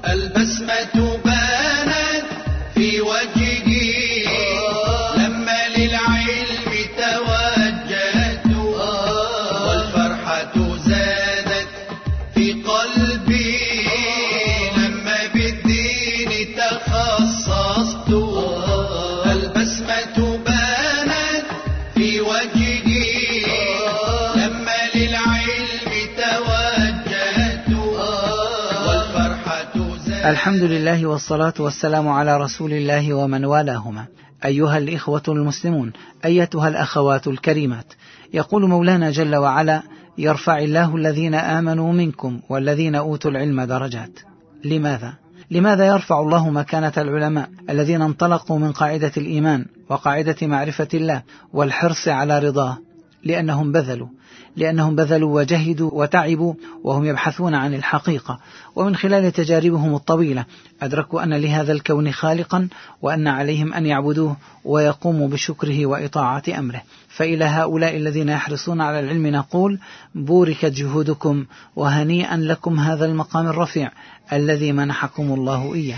البسمة بانت في وجهه لما للعلم توجهت والفرحة زادت في قلبي لما بالدين تخصصت. البسمة بانت في وجهه لما للعلم توجهت والفرحة زادت. الحمد لله والصلاة والسلام على رسول الله ومن والاهما. أيها الإخوة المسلمون، أيتها الأخوات الكريمات، يقول مولانا جل وعلا: يرفع الله الذين آمنوا منكم والذين أوتوا العلم درجات. لماذا يرفع الله مكانة العلماء الذين انطلقوا من قاعدة الإيمان وقاعدة معرفة الله والحرص على رضاه؟ لأنهم بذلوا وجهدوا وتعبوا وهم يبحثون عن الحقيقة، ومن خلال تجاربهم الطويلة أدركوا أن لهذا الكون خالقا، وأن عليهم أن يعبدوه ويقوموا بشكره وإطاعة أمره. فإلى هؤلاء الذين يحرصون على العلم نقول: بوركت جهودكم وهنيئا لكم هذا المقام الرفيع الذي منحكم الله إياه.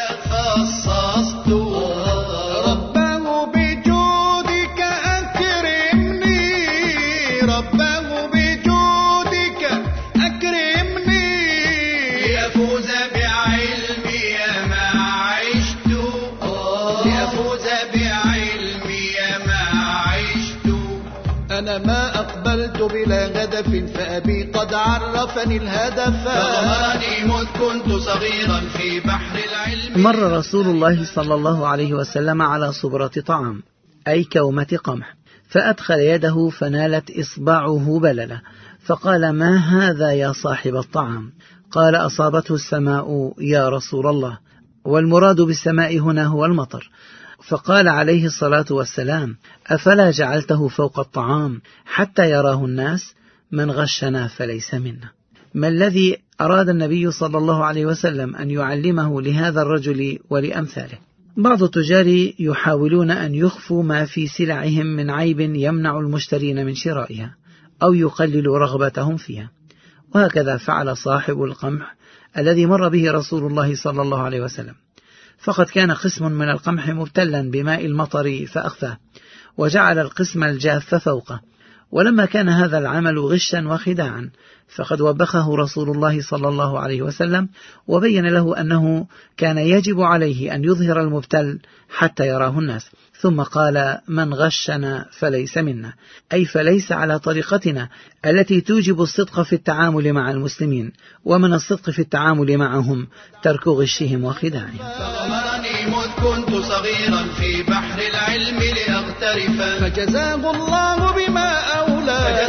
أنا ما أقبلت بلا هدف فأبي قد عرفني الهدف فغمرني مذ كنت صغيرا في بحر العلم. مر رسول الله صلى الله عليه وسلم على صبرة طعام، أي كومة قمح، فأدخل يده فنالت إصبعه بللة، فقال: ما هذا يا صاحب الطعام؟ قال: أصابته السماء يا رسول الله. والمراد بالسماء هنا هو المطر. فقال عليه الصلاة والسلام: أفلا جعلته فوق الطعام حتى يراه الناس؟ من غشنا فليس منا. ما الذي أراد النبي صلى الله عليه وسلم أن يعلمه لهذا الرجل ولأمثاله؟ بعض التجار يحاولون أن يخفوا ما في سلعهم من عيب يمنع المشترين من شرائها أو يقللوا رغبتهم فيها، وهكذا فعل صاحب القمح الذي مر به رسول الله صلى الله عليه وسلم، فقد كان قسم من القمح مبتلا بماء المطر فأخفاه، وجعل القسم الجاف فوقه. ولما كان هذا العمل غشا وخداعا فقد وبخه رسول الله صلى الله عليه وسلم، وبين له أنه كان يجب عليه أن يظهر المبتل حتى يراه الناس، ثم قال: من غشنا فليس منا، أي فليس على طريقتنا التي توجب الصدق في التعامل مع المسلمين، ومن الصدق في التعامل معهم ترك غشهم وخداعهم. فغمرني مذ كنت صغيرا في بحر العلم لأغترف فجزاه الله بما أولى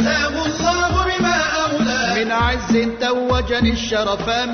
من عز توجني الشرفا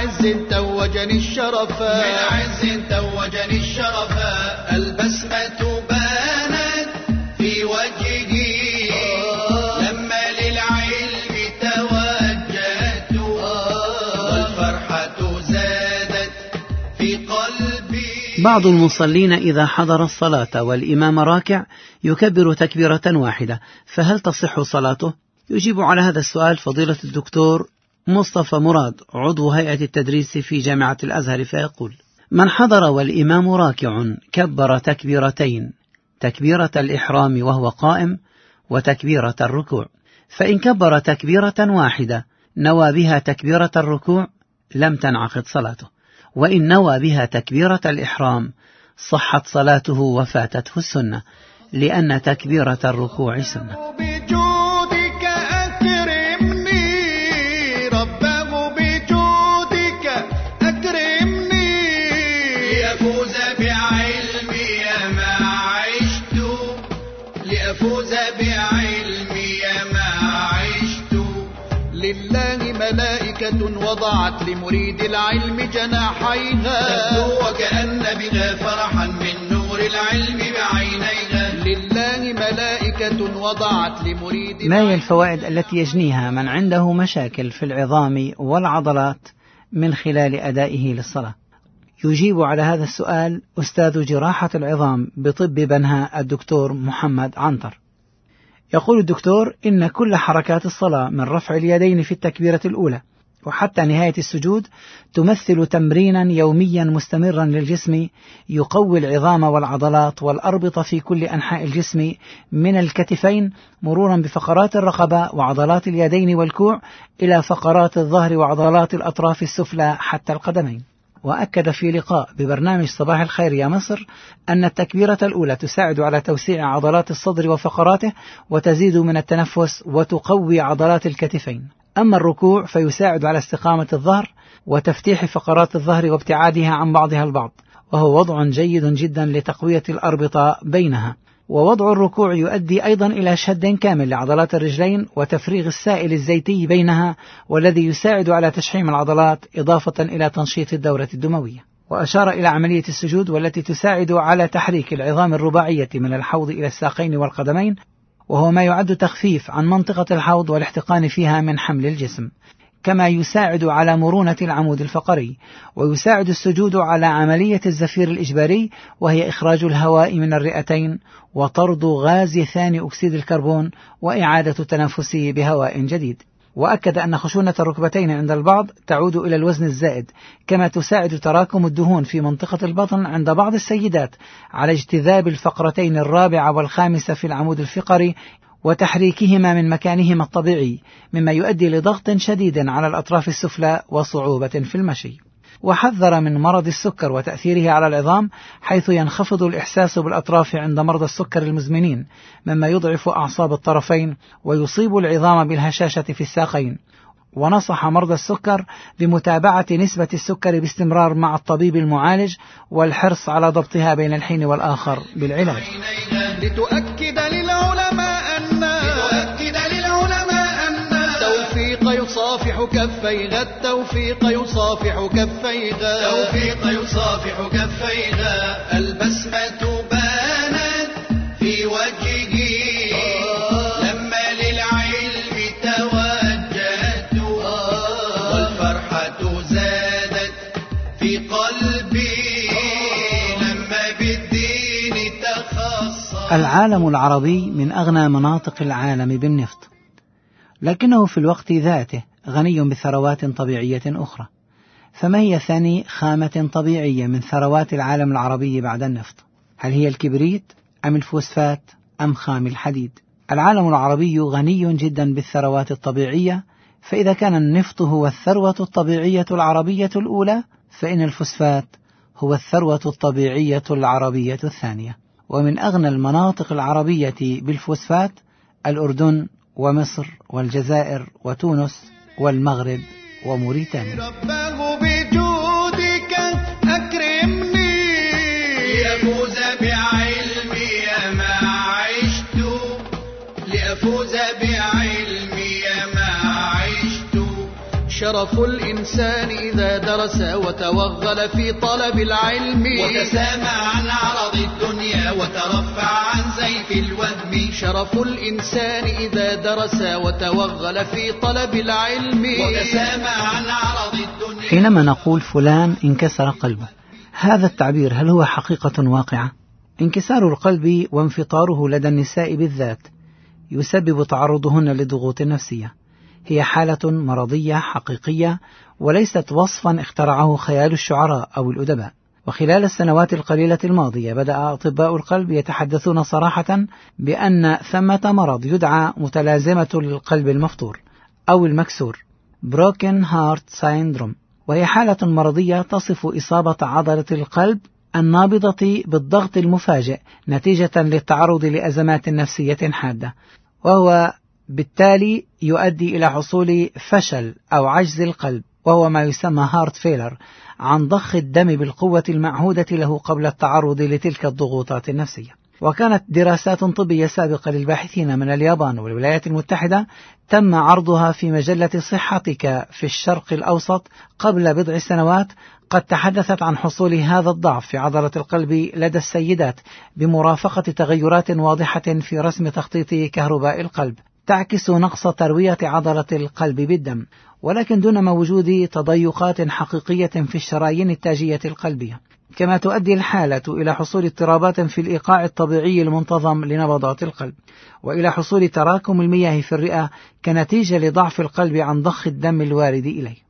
البسمة بانت في وجهه لما للعلم توجهت والفرحة زادت في قلبي. بعض المصلين إذا حضر الصلاة والإمام راكع يكبر تكبيرة واحدة، فهل تصح صلاته؟ يجيب على هذا السؤال فضيلة الدكتور مصطفى مراد، عضو هيئة التدريس في جامعة الأزهر، فيقول: من حضر والإمام راكع كبر تكبيرتين، تكبيرة الإحرام وهو قائم وتكبيرة الركوع، فإن كبر تكبيرة واحدة نوى بها تكبيرة الركوع لم تنعقد صلاته، وإن نوى بها تكبيرة الإحرام صحت صلاته وفاتته السنة، لأن تكبيرة الركوع سنة. لله ملائكة وضعت لمريد العلم جناحيها تبدو وكأن بها فرحا من نور العلم بعينيها. لله ملائكة وضعت لمريد العلم. ما هي الفوائد التي يجنيها من عنده مشاكل في العظام والعضلات من خلال أدائه للصلاة؟ يجيب على هذا السؤال أستاذ جراحة العظام بطب بنها الدكتور محمد عنتر. يقول الدكتور: إن كل حركات الصلاة من رفع اليدين في التكبيرة الأولى وحتى نهاية السجود تمثل تمرينا يوميا مستمرا للجسم يقوي العظام والعضلات والأربطة في كل أنحاء الجسم من الكتفين مرورا بفقرات الرقبة وعضلات اليدين والكوع إلى فقرات الظهر وعضلات الأطراف السفلى حتى القدمين. وأكد في لقاء ببرنامج صباح الخير يا مصر أن التكبيرة الأولى تساعد على توسيع عضلات الصدر وفقراته وتزيد من التنفس وتقوي عضلات الكتفين. أما الركوع فيساعد على استقامة الظهر وتفتيح فقرات الظهر وابتعادها عن بعضها البعض، وهو وضع جيد جدا لتقوية الأربطة بينها. ووضع الركوع يؤدي أيضا إلى شد كامل لعضلات الرجلين وتفريغ السائل الزيتي بينها، والذي يساعد على تشحيم العضلات إضافة إلى تنشيط الدورة الدموية. وأشار إلى عملية السجود والتي تساعد على تحريك العظام الرباعية من الحوض إلى الساقين والقدمين، وهو ما يعد تخفيف عن منطقة الحوض والاحتقان فيها من حمل الجسم، كما يساعد على مرونة العمود الفقري. ويساعد السجود على عملية الزفير الإجباري، وهي إخراج الهواء من الرئتين وطرد غاز ثاني أكسيد الكربون وإعادة التنفس بهواء جديد. وأكد أن خشونة الركبتين عند البعض تعود إلى الوزن الزائد، كما تساعد تراكم الدهون في منطقة البطن عند بعض السيدات على اجتذاب الفقرتين الرابعة والخامسة في العمود الفقري وتحريكهما من مكانهما الطبيعي، مما يؤدي لضغط شديد على الأطراف السفلى وصعوبة في المشي. وحذر من مرض السكر وتأثيره على العظام، حيث ينخفض الإحساس بالأطراف عند مرضى السكر المزمنين، مما يضعف أعصاب الطرفين ويصيب العظام بالهشاشة في الساقين. ونصح مرضى السكر بمتابعة نسبة السكر باستمرار مع الطبيب المعالج، والحرص على ضبطها بين الحين والآخر بالعلاج. لتؤكد للعلماء أن التوفيق يصافح كفيها، التوفيق يصافح كفيها، التوفيق يصافح كفيها. البسمة بانت في وجهه لما للعلم توجهت، والفرحة زادت في قلبي لما بالدين تخصص. العالم العربي من أغنى مناطق العالم بالنفط، لكنه في الوقت ذاته غني بثروات طبيعية أخرى. فما هي ثاني خامة طبيعية من ثروات العالم العربي بعد النفط؟ هل هي الكبريت أم الفوسفات أم خام الحديد؟ العالم العربي غني جدا بالثروات الطبيعية، فإذا كان النفط هو الثروة الطبيعية العربية الأولى، فإن الفوسفات هو الثروة الطبيعية العربية الثانية. ومن أغنى المناطق العربية بالفوسفات الأردن ومصر والجزائر وتونس والمغرب وموريتانيا. رباه بجودك أكرمني لأفوز بعلمي ما عشت، لأفوز بعلمي ما عشت. شرف الإنسان إذا درس وتوغل في طلب العلم، وتسامى عن عرض الدنيا وترفع عن سيف الوهم. شرف الإنسان إذا درس وتوغل في طلب العلم، وتسامى عن عرض الدنيا. حينما نقول فلان انكسر قلبه، هذا التعبير هل هو حقيقة واقعة؟ انكسار القلب وانفطاره لدى النساء بالذات يسبب تعرضهن لضغوط نفسية، هي حالة مرضية حقيقية وليست وصفا اخترعه خيال الشعراء أو الأدباء. وخلال السنوات القليلة الماضية بدأ أطباء القلب يتحدثون صراحة بأن ثمة مرض يدعى متلازمة القلب المفطور أو المكسور Broken Heart Syndrome، وهي حالة مرضية تصف إصابة عضلة القلب النابضة بالضغط المفاجئ نتيجة للتعرض لأزمات نفسية حادة، وهو بالتالي يؤدي إلى حصول فشل أو عجز القلب، وهو ما يسمى هارت فيلر، عن ضخ الدم بالقوة المعهودة له قبل التعرض لتلك الضغوطات النفسية. وكانت دراسات طبية سابقة للباحثين من اليابان والولايات المتحدة تم عرضها في مجلة صحتك في الشرق الأوسط قبل بضع سنوات، قد تحدثت عن حصول هذا الضعف في عضلة القلب لدى السيدات بمرافقة تغيرات واضحة في رسم تخطيط كهرباء القلب تعكس نقص تروية عضلة القلب بالدم، ولكن دون وجود تضيقات حقيقية في الشرايين التاجية القلبية. كما تؤدي الحالة إلى حصول اضطرابات في الإيقاع الطبيعي المنتظم لنبضات القلب، وإلى حصول تراكم المياه في الرئة كنتيجة لضعف القلب عن ضخ الدم الوارد إليه.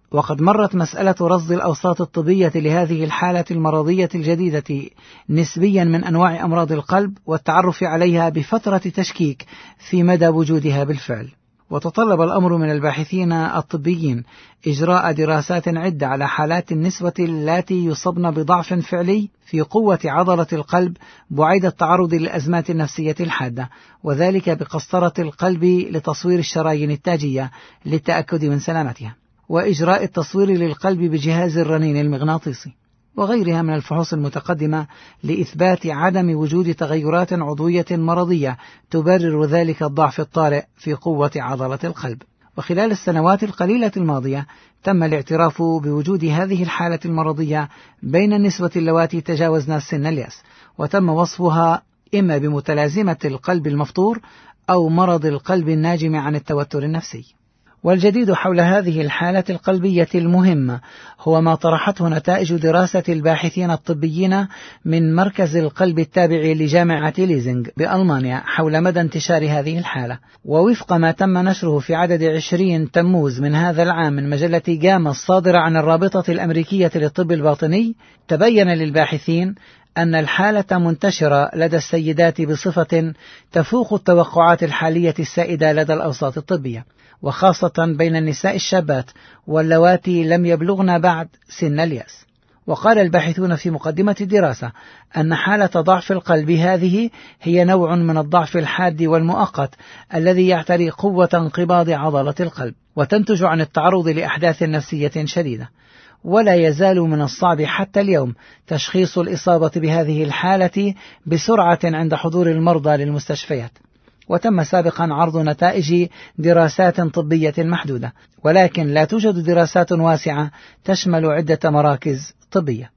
وقد مرت مسألة رصد الأوساط الطبية لهذه الحالة المرضية الجديدة نسبيا من أنواع أمراض القلب والتعرف عليها بفترة تشكيك في مدى وجودها بالفعل. وتطلب الأمر من الباحثين الطبيين إجراء دراسات عدة على حالات النسوة التي يصبن بضعف فعلي في قوة عضلة القلب بعيد التعرض للأزمات النفسية الحادة، وذلك بقسطرة القلب لتصوير الشرايين التاجية للتأكد من سلامتها، وإجراء التصوير للقلب بجهاز الرنين المغناطيسي، وغيرها من الفحوص المتقدمة لإثبات عدم وجود تغيرات عضوية مرضية تبرر ذلك الضعف الطارئ في قوة عضلة القلب. وخلال السنوات القليلة الماضية تم الاعتراف بوجود هذه الحالة المرضية بين النسوة اللواتي تجاوزن سن اليأس، وتم وصفها إما بمتلازمة القلب المفطور أو مرض القلب الناجم عن التوتر النفسي. والجديد حول هذه الحالة القلبية المهمة هو ما طرحته نتائج دراسة الباحثين الطبيين من مركز القلب التابع لجامعة ليزنغ بألمانيا حول مدى انتشار هذه الحالة. ووفق ما تم نشره في عدد 20 تموز من هذا العام من مجلة جاما الصادرة عن الرابطة الأمريكية للطب الباطني، تبين للباحثين أن الحالة منتشرة لدى السيدات بصفة تفوق التوقعات الحالية السائدة لدى الأوساط الطبية، وخاصة بين النساء الشابات واللواتي لم يبلغن بعد سن اليأس. وقال الباحثون في مقدمة الدراسة أن حالة ضعف القلب هذه هي نوع من الضعف الحاد والمؤقت الذي يعتري قوة انقباض عضلة القلب، وتنتج عن التعرض لأحداث نفسية شديدة. ولا يزال من الصعب حتى اليوم تشخيص الإصابة بهذه الحالة بسرعة عند حضور المرضى للمستشفيات. وتم سابقا عرض نتائج دراسات طبية محدودة، ولكن لا توجد دراسات واسعة تشمل عدة مراكز طبية.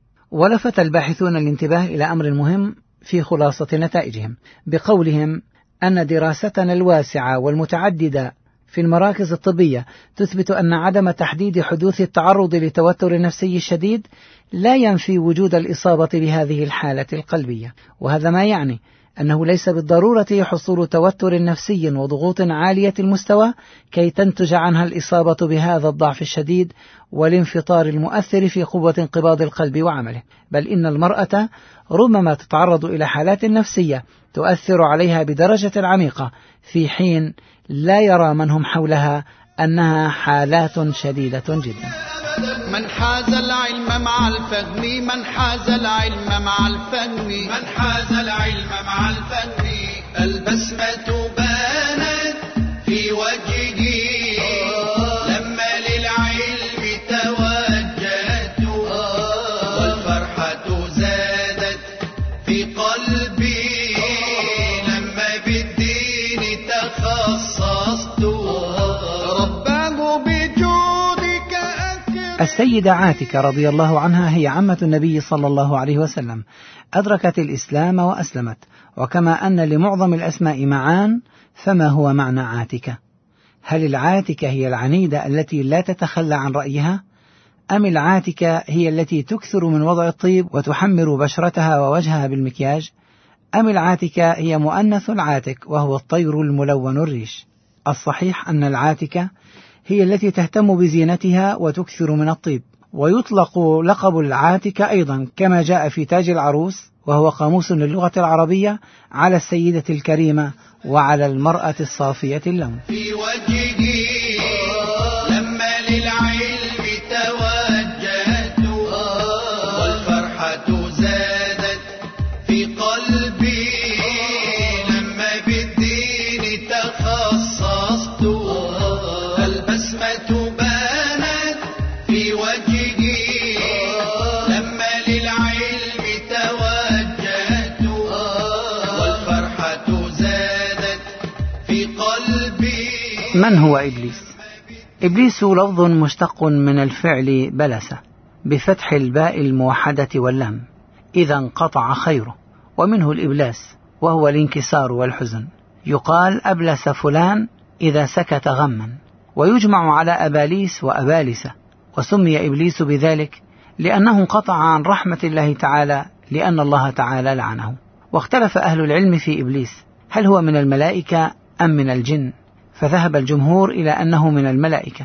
ولفت الباحثون الانتباه إلى أمر مهم في خلاصة نتائجهم بقولهم أن دراستنا الواسعة والمتعددة في المراكز الطبية تثبت أن عدم تحديد حدوث التعرض لتوتر النفسي الشديد لا ينفي وجود الإصابة بهذه الحالة القلبية، وهذا ما يعني أنه ليس بالضرورة حصول توتر نفسي وضغوط عالية المستوى كي تنتج عنها الإصابة بهذا الضعف الشديد والانفطار المؤثر في قوة انقباض القلب وعمله، بل إن المرأة ربما تتعرض إلى حالات نفسية تؤثر عليها بدرجة عميقة في حين لا يرى من هم حولها أنها حالات شديدة جدا. من حاز العلم مع الفهم، من حاز العلم مع الفهم، من حاز العلم مع الفهم، البسمة بانت في وجهه لما للعلم توجهت، والفرحة زادت في قلبي لما بالدين تخصصت، رباه بجودك أكرم. السيدة عاتكة رضي الله عنها هي عمة النبي صلى الله عليه وسلم، أدركت الإسلام وأسلمت. وكما أن لمعظم الأسماء معان، فما هو معنى عاتكة؟ هل العاتكة هي العنيدة التي لا تتخلى عن رأيها؟ أم العاتكة هي التي تكثر من وضع الطيب وتحمر بشرتها ووجهها بالمكياج؟ أم العاتكة هي مؤنث العاتك وهو الطير الملون الريش؟ الصحيح أن العاتكة هي التي تهتم بزينتها وتكثر من الطيب. ويطلق لقب العاتكة أيضا كما جاء في تاج العروس، وهو قاموس للغة العربية، على السيدة الكريمة وعلى المرأة الصافية اللون. في وجهي لما للعلم توجهت، والفرحة زادت في قلبي لما بالدين تخصصت، البسمة بانت في وجهي لما للعلم توجهت، والفرحة زادت في قلبي. من هو إبليس؟ إبليس لفظ مشتق من الفعل بلس بفتح الباء الموحدة واللام، إذا انقطع خيره، ومنه الإبلاس وهو الانكسار والحزن. يقال أبلس فلان إذا سكت غما، ويجمع على أباليس وأبالسة. وسمي إبليس بذلك لأنه انقطع عن رحمة الله تعالى، لأن الله تعالى لعنه. واختلف أهل العلم في إبليس، هل هو من الملائكة أم من الجن؟ فذهب الجمهور إلى أنه من الملائكة،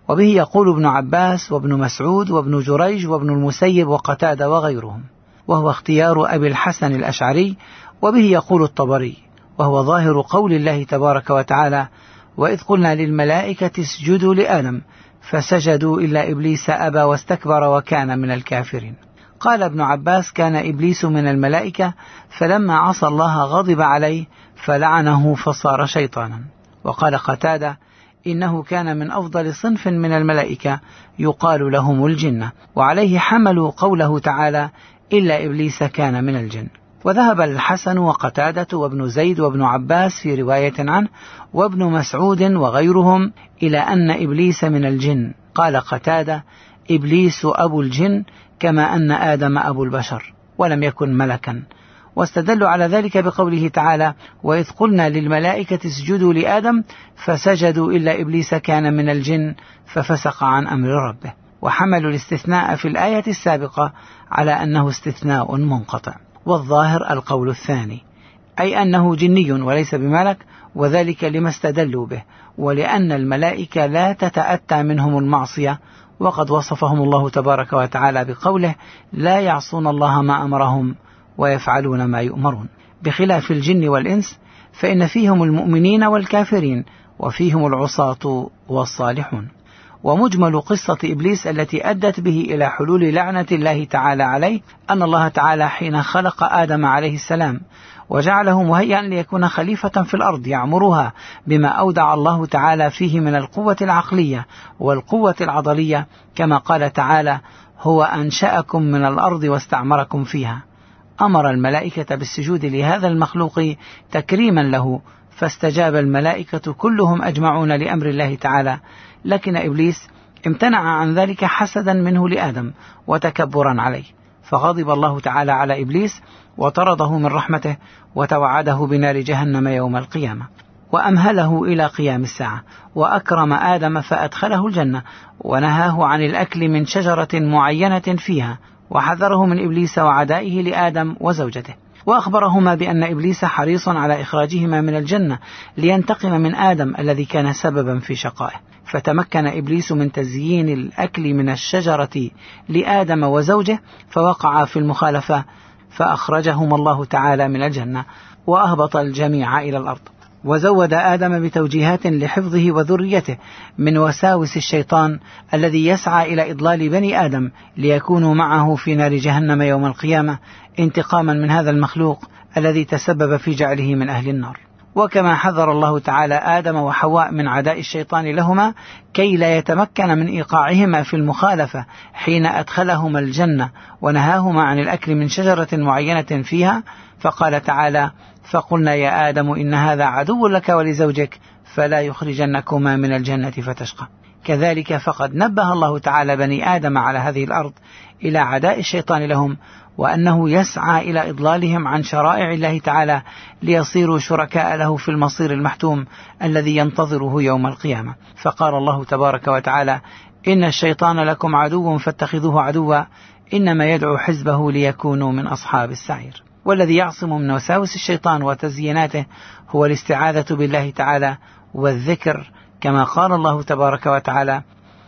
وبه يقول ابن عباس وابن مسعود وابن جريج وابن المسيب وقتادة وغيرهم، وهو اختيار أبي الحسن الأشعري، وبه يقول الطبري، وهو ظاهر قول الله تبارك وتعالى: وإذ قلنا للملائكة اسجدوا لآدم فسجدوا إلا إبليس أبى واستكبر وكان من الكافرين. قال ابن عباس: كان إبليس من الملائكة، فلما عصى الله غضب عليه فلعنه فصار شيطانا. وقال قتادة: إنه كان من أفضل صنف من الملائكة يقال لهم الجنة، وعليه حملوا قوله تعالى: إلا إبليس كان من الجن. وذهب الحسن وقتادة وابن زيد وابن عباس في رواية عنه وابن مسعود وغيرهم إلى أن إبليس من الجن. قال قتادة: إبليس أبو الجن كما أن آدم أبو البشر، ولم يكن ملكا. واستدلوا على ذلك بقوله تعالى: وإذ قلنا للملائكة اسجدوا لآدم فسجدوا إلا إبليس كان من الجن ففسق عن أمر ربه. وحملوا الاستثناء في الآية السابقة على أنه استثناء منقطع، والظاهر القول الثاني، أي أنه جني وليس بملك، وذلك لما استدلوا به، ولأن الملائكة لا تتأتى منهم المعصية، وقد وصفهم الله تبارك وتعالى بقوله: لا يعصون الله ما أمرهم ويفعلون ما يؤمرون. بخلاف الجن والإنس فإن فيهم المؤمنين والكافرين، وفيهم العصاة والصالحون. ومجمل قصة إبليس التي أدت به إلى حلول لعنة الله تعالى عليه أن الله تعالى حين خلق آدم عليه السلام وجعله مهيئا ليكون خليفة في الأرض يعمرها بما أودع الله تعالى فيه من القوة العقلية والقوة العضلية، كما قال تعالى: هو أنشأكم من الأرض واستعمركم فيها. أمر الملائكة بالسجود لهذا المخلوق تكريما له، فاستجاب الملائكة كلهم أجمعون لأمر الله تعالى، لكن إبليس امتنع عن ذلك حسدا منه لآدم وتكبرا عليه، فغضب الله تعالى على إبليس وطرده من رحمته وتوعده بنار جهنم يوم القيامة، وأمهله إلى قيام الساعة، وأكرم آدم فأدخله الجنة، ونهاه عن الأكل من شجرة معينة فيها، وحذره من إبليس وعدائه لآدم وزوجته، وأخبرهما بأن إبليس حريص على إخراجهما من الجنة لينتقم من آدم الذي كان سببا في شقائه. فتمكن إبليس من تزيين الأكل من الشجرة لآدم وزوجه، فوقع في المخالفة، فأخرجهما الله تعالى من الجنة وأهبط الجميع إلى الأرض. وزود آدم بتوجيهات لحفظه وذريته من وساوس الشيطان الذي يسعى إلى إضلال بني آدم ليكونوا معه في نار جهنم يوم القيامة، انتقاما من هذا المخلوق الذي تسبب في جعله من أهل النار. وكما حذر الله تعالى آدم وحواء من عداء الشيطان لهما كي لا يتمكن من إيقاعهما في المخالفة حين أدخلهما الجنة ونهاهما عن الأكل من شجرة معينة فيها، فقال تعالى: فقلنا يا آدم إن هذا عدو لك ولزوجك فلا يخرجنكما من الجنة فتشقى. كذلك فقد نبه الله تعالى بني آدم على هذه الأرض إلى عداء الشيطان لهم، وأنه يسعى إلى إضلالهم عن شرائع الله تعالى ليصيروا شركاء له في المصير المحتوم الذي ينتظره يوم القيامة. فقال الله تبارك وتعالى: إن الشيطان لكم عدو فاتخذوه عدوا إنما يدعو حزبه ليكونوا من أصحاب السعير. والذي يعصم من وساوس الشيطان وتزييناته هو الاستعاذة بالله تعالى والذكر، كما قال الله تبارك وتعالى: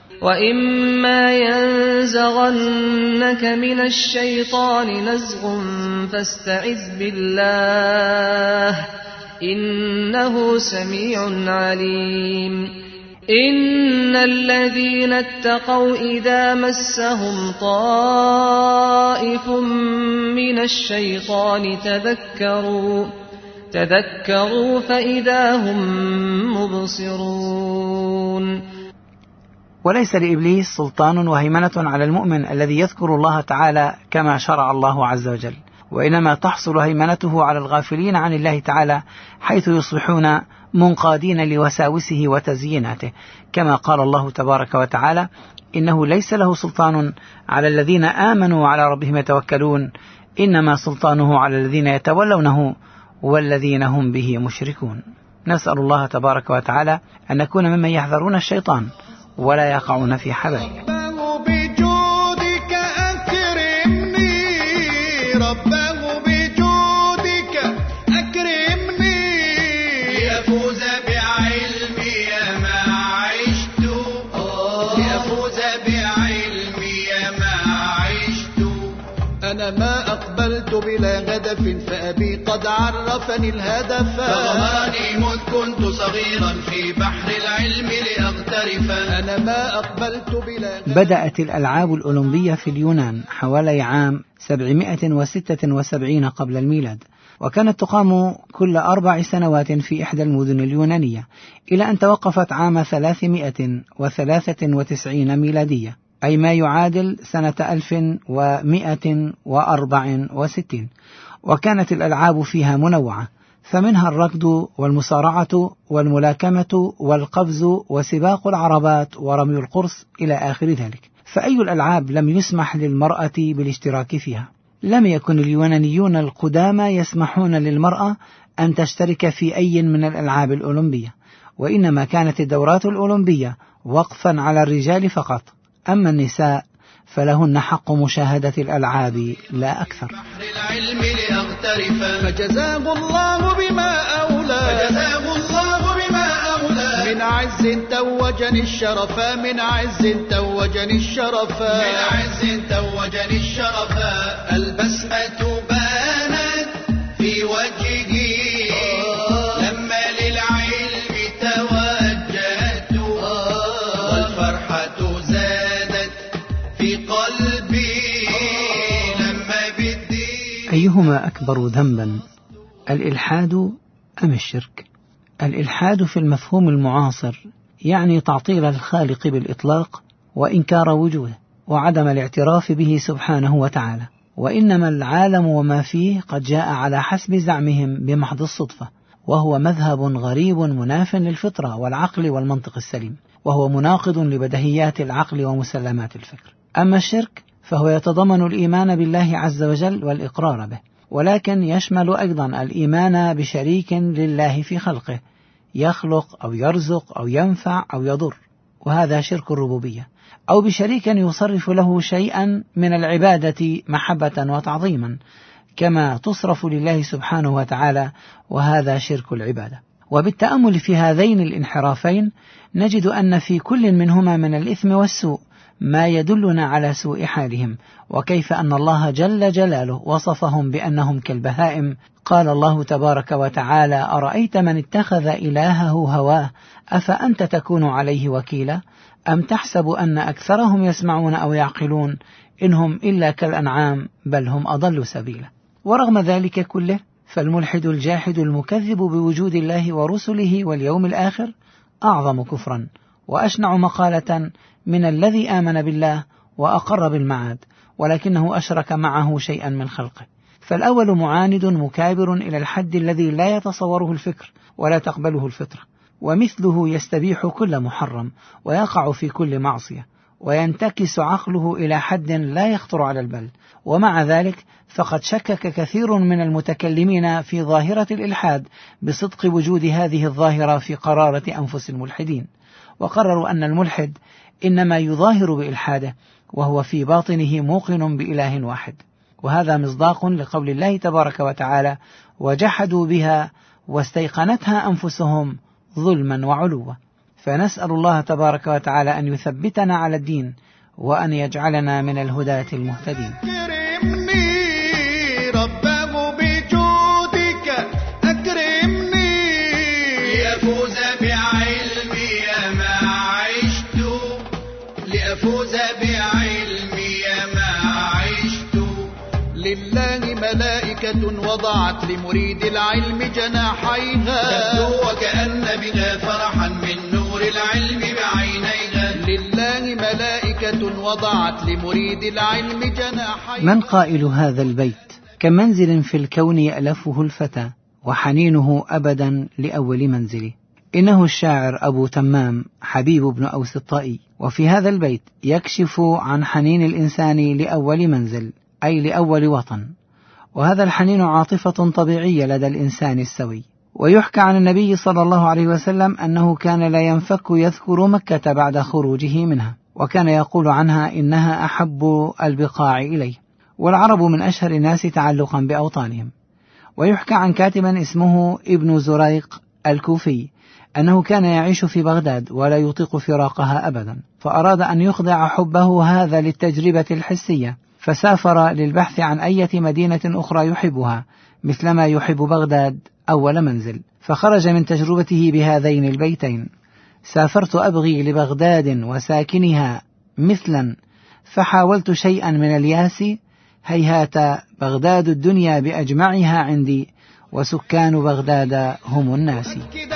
وإما ينزغنك من الشيطان نزغ فاستعذ بالله إنه سميع عليم. إن الذين اتقوا إذا مسهم طائف من الشيطان تذكروا فإذا هم مبصرون. وليس لإبليس سلطان وهيمنة على المؤمن الذي يذكر الله تعالى كما شرع الله عز وجل، وإنما تحصل هيمنته على الغافلين عن الله تعالى حيث يصبحون منقادين لوساوسه وتزييناته، كما قال الله تبارك وتعالى: إنه ليس له سلطان على الذين آمنوا وعلى ربهم يتوكلون إنما سلطانه على الذين يتولونه والذين هم به مشركون. نسأل الله تبارك وتعالى أن نكون ممن يحذرون الشيطان ولا يقعون في حبائله. بجودك أكرمني ربه، بجودك أكرمني ليفوز بعلمي ما عشت، أنا ما أقبلت بلا هدف فأبي قد عرفني الهدف فغمرني مذ كنت صغيرا في بحر العلم لأغترفا أنا ما أقبلت بلا هدف. بدأت الألعاب الأولمبية في اليونان حوالي عام 776 قبل الميلاد، وكانت تقام كل 4 سنوات في إحدى المدن اليونانية، إلى أن توقفت عام 393 ميلادية، أي ما يعادل سنة 1164. وكانت الألعاب فيها منوعة، فمنها الركض والمصارعة والملاكمة والقفز وسباق العربات ورمي القرص إلى آخر ذلك. فأي الألعاب لم يسمح للمرأة بالاشتراك فيها؟ لم يكن اليونانيون القدامى يسمحون للمرأة أن تشترك في أي من الألعاب الأولمبية، وإنما كانت الدورات الأولمبية وقفا على الرجال فقط، أما النساء فلهن حق مشاهدة الألعاب لا أكثر. بحر العلم لأغترفا فجزاه الله بما أولى من عز توجني الشرفا البسمة بانت في وجهه لما للعلم توجهت والفرحة زادت في قلبي لما بالدين. أيهما أكبر ذنبا، الإلحاد أم الشرك؟ الإلحاد في المفهوم المعاصر يعني تعطيل الخالق بالإطلاق وإنكار وجوده وعدم الاعتراف به سبحانه وتعالى، وإنما العالم وما فيه قد جاء على حسب زعمهم بمحض الصدفة، وهو مذهب غريب مناف للفطرة والعقل والمنطق السليم، وهو مناقض لبديهيات العقل ومسلمات الفكر. أما الشرك فهو يتضمن الإيمان بالله عز وجل والإقرار به، ولكن يشمل أيضا الإيمان بشريك لله في خلقه، يخلق أو يرزق أو ينفع أو يضر، وهذا شرك الربوبية، أو بشريك يصرف له شيئا من العبادة محبة وتعظيما كما تصرف لله سبحانه وتعالى، وهذا شرك العبادة. وبالتأمل في هذين الانحرافين نجد أن في كل منهما من الإثم والسوء ما يدلنا على سوء حالهم، وكيف أن الله جل جلاله وصفهم بأنهم كالبهائم. قال الله تبارك وتعالى: أرأيت من اتخذ إلهه هواه أفأنت تكون عليه وكيلا أم تحسب أن أكثرهم يسمعون أو يعقلون إنهم إلا كالأنعام بل هم أضل سبيلا. ورغم ذلك كله فالملحد الجاحد المكذب بوجود الله ورسله واليوم الآخر أعظم كفرا وأشنع مقالة من الذي آمن بالله وأقر بالمعاد ولكنه أشرك معه شيئا من خلقه. فالأول معاند مكابر إلى الحد الذي لا يتصوره الفكر ولا تقبله الفطرة، ومثله يستبيح كل محرم ويقع في كل معصية، وينتكس عقله إلى حد لا يخطر على البال. ومع ذلك فقد شكك كثير من المتكلمين في ظاهرة الإلحاد بصدق وجود هذه الظاهرة في قرارة أنفس الملحدين، وقرروا أن الملحد إنما يظاهر بإلحاده وهو في باطنه موقن بإله واحد. وهذا مصداق لقول الله تبارك وتعالى: وجحدوا بها واستيقنتها أنفسهم ظلما وعلوا. فنسأل الله تبارك وتعالى أن يثبتنا على الدين وأن يجعلنا من الهداة المهتدين. أكرمني ربه بجودك أكرمني لأفوز بعلمي ما عشت لله ملائكة وضعت لمريد العلم جناحيها تبدو وكأن بها فرحا من نور العلم بعينيها. لله ملائكة وضعت لمريد العلم جناحيها. من قائل هذا البيت؟ كمنزل في الكون يألفه الفتى وحنينه أبدا لأول منزله. إنه الشاعر أبو تمام حبيب بن أوس الطائي، وفي هذا البيت يكشف عن حنين الإنسان لأول منزل أي لأول وطن، وهذا الحنين عاطفة طبيعية لدى الإنسان السوي. ويحكى عن النبي صلى الله عليه وسلم أنه كان لا ينفك يذكر مكة بعد خروجه منها، وكان يقول عنها إنها أحب البقاع إليه. والعرب من أشهر الناس تعلقا بأوطانهم. ويحكى عن كاتب اسمه ابن زريق الكوفي أنه كان يعيش في بغداد ولا يطيق فراقها أبدا، فأراد أن يخضع حبه هذا للتجربة الحسية، فسافر للبحث عن أي مدينة أخرى يحبها مثلما يحب بغداد أول منزل، فخرج من تجربته بهذين البيتين: سافرت أبغي لبغداد وساكنها مثلا، فحاولت شيئا من الياس، هيهات بغداد الدنيا بأجمعها عندي، وسكان بغداد هم الناس. ليؤكد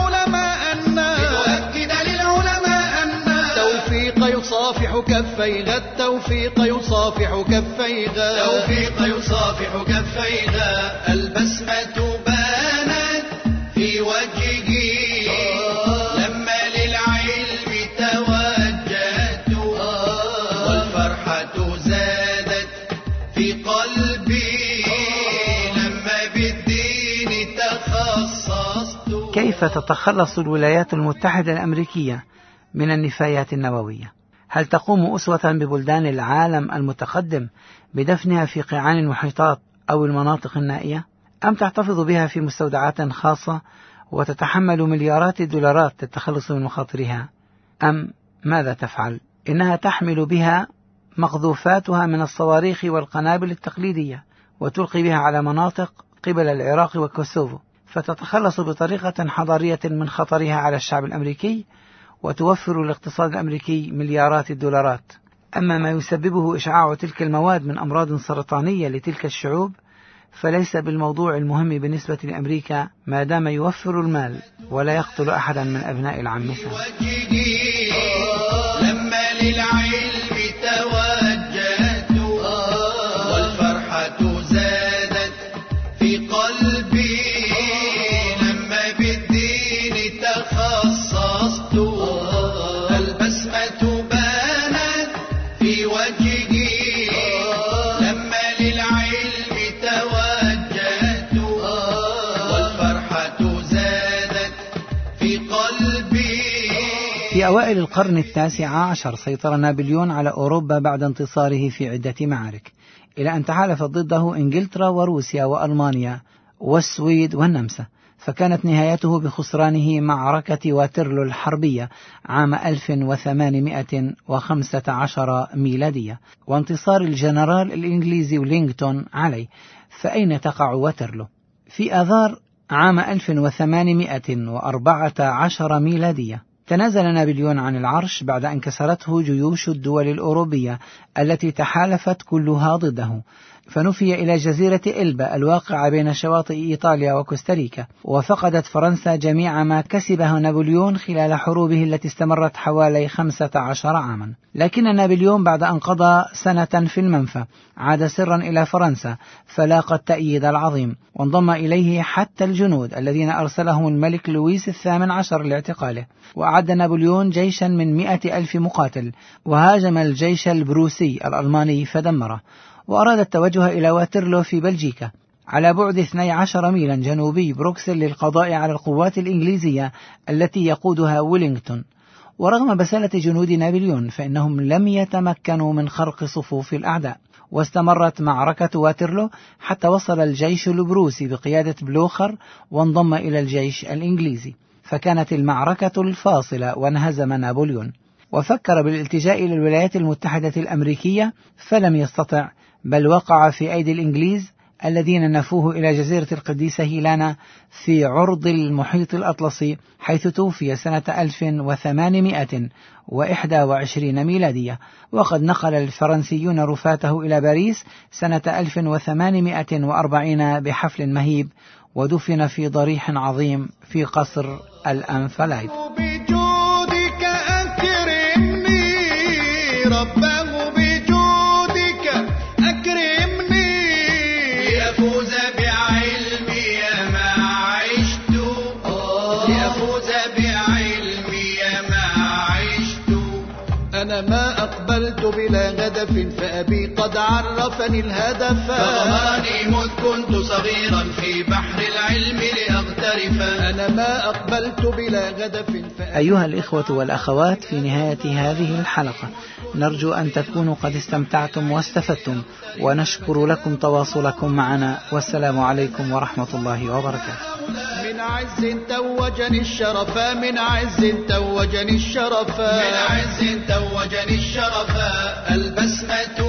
للعلماء أن التوفيق يصافح كفيها، التوفيق يصافح كفيها، التوفيق يصافح كفيها. البسمة بانت في وجهه لما للعلم توجهت، والفرحة زادت في قلبي لما بالدين تخصصت. كيف تتخلص الولايات المتحدة الأمريكية من النفايات النووية؟ هل تقوم أسوة ببلدان العالم المتقدم بدفنها في قيعان المحيطات أو المناطق النائية؟ أم تحتفظ بها في مستودعات خاصة وتتحمل مليارات الدولارات للتخلص من مخاطرها؟ أم ماذا تفعل؟ إنها تحمل بها مقذوفاتها من الصواريخ والقنابل التقليدية وتلقي بها على مناطق قبل العراق وكوسوفو، فتتخلص بطريقة حضارية من خطرها على الشعب الأمريكي، وتوفر الاقتصاد الأمريكي مليارات الدولارات. أما ما يسببه إشعاع تلك المواد من أمراض سرطانية لتلك الشعوب فليس بالموضوع المهم بالنسبة لأمريكا، ما دام يوفر المال ولا يقتل أحدا من أبناء العم سام. لما للعلم توجهت والفرحة زادت في قلبي لما بالدين تخصصت. البسمة بانت في وجهي لما للعلم توجهت والفرحة زادت في قلبي. في أوائل القرن التاسع عشر سيطر نابليون على أوروبا بعد انتصاره في عدة معارك، إلى أن تحالفت ضده إنجلترا وروسيا وألمانيا والسويد والنمسا، فكانت نهايته بخسرانه معركة واترلو الحربية عام 1815 ميلادية، وانتصار الجنرال الإنجليزي ولينغتون عليه. فأين تقع واترلو؟ في آذار عام 1814 ميلادية تنازل نابليون عن العرش بعد أن كسرته جيوش الدول الأوروبية التي تحالفت كلها ضده، فنفي إلى جزيرة إلبا الواقعة بين شواطئ إيطاليا وكوستاريكا، وفقدت فرنسا جميع ما كسبه نابليون خلال حروبه التي استمرت حوالي 15 عاما. لكن نابليون بعد أن قضى سنة في المنفى عاد سرا إلى فرنسا فلاقى التأييد العظيم، وانضم إليه حتى الجنود الذين أرسلهم الملك لويس ال18 لاعتقاله. وأعد نابليون جيشا من 100,000 مقاتل، وهاجم الجيش البروسي الألماني فدمره، وأراد التوجه إلى واترلو في بلجيكا على بعد 12 ميلا جنوبي بروكسل للقضاء على القوات الإنجليزية التي يقودها ويلينغتون. ورغم بسالة جنود نابليون فإنهم لم يتمكنوا من خرق صفوف الأعداء، واستمرت معركة واترلو حتى وصل الجيش البروسي بقيادة بلوخر وانضم إلى الجيش الإنجليزي، فكانت المعركة الفاصلة وانهزم نابليون، وفكر بالالتجاء إلى الولايات المتحدة الأمريكية فلم يستطع، بل وقع في أيدي الإنجليز الذين نفوه إلى جزيرة القديسة هيلانا في عرض المحيط الأطلسي، حيث توفي سنة 1821 ميلادية. وقد نقل الفرنسيون رفاته إلى باريس سنة 1840 بحفل مهيب، ودفن في ضريح عظيم في قصر الأنفلايد. بجودك أكرمني ربه، بجودك أكرمني ليفوز بعلمي ما عشت، ليفوز بعلمي ما عشت. أنا ما أقبلت بلا هدف فأبي قد عرفني الهدف، فغمرني مذ كنت صغيرا في بحر العلم لأغترف. أنا ما أقبلت بلا هدف أيها الإخوة والأخوات، في نهاية هذه الحلقة نرجو أن تكونوا قد استمتعتم واستفدتم، ونشكر لكم تواصلكم معنا، والسلام عليكم ورحمة الله وبركاته. من عز توجني الشرفا، من عز توجني الشرفا، من عز توجني الشرفا. البسمة